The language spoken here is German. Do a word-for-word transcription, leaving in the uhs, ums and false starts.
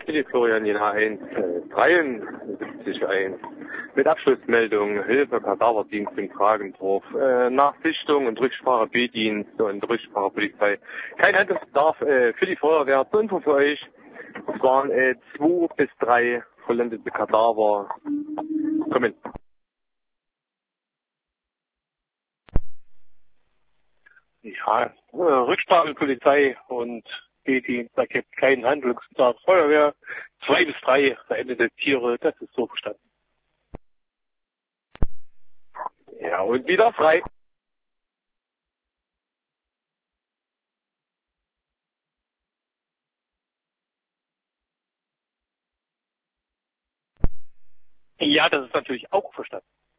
für die Florian in H eins äh, dreiundsiebzig eins mit Abschlussmeldung Hilfe Kadaverdienst in Kragendorf, äh, Nachsichtung und Rücksprache B-Dienst und Rücksprache Polizei. Kein Handlungsbedarf äh, für die Feuerwehr. Zur Info für euch, es waren äh, zwei bis drei vollendete Kadaver. Kommen. Ja, äh, Rücksprache Polizei und B-Dienst, da gibt keinen Handlungsbedarf. Feuerwehr, zwei bis drei verendete Tiere, das ist so verstanden. Ja, und wieder frei. Ja, das ist natürlich auch verstanden.